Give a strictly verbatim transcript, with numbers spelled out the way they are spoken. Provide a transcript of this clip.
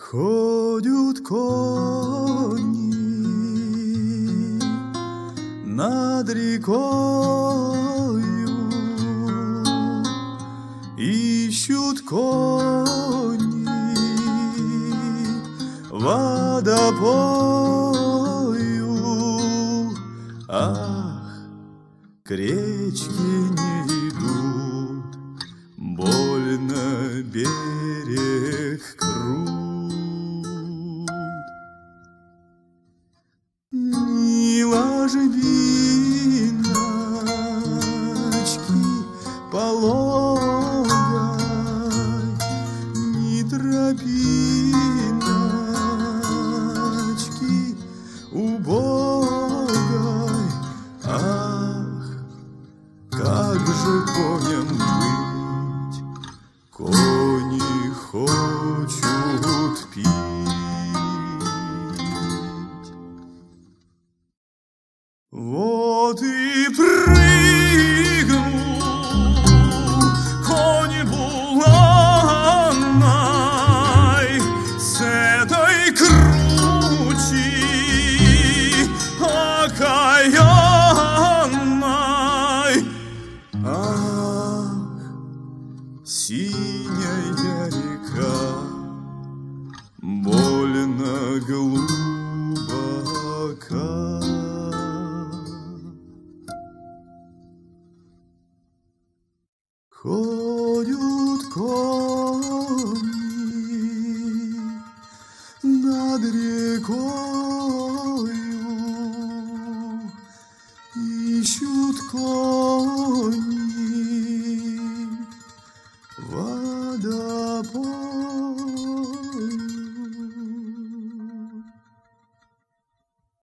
Ходят кони над рекою, ищут кони водопою. Ах, к речке не идут, больно берег крут. Ни ложбиночки пологой, ни тропиночки убогой. Ах, как же коням быть? Кони хочут пить. Вот и прыгнул конь буланой с этой кручи окаянной. Ах, синяя река, больно глубока. Ходят кони над рекой.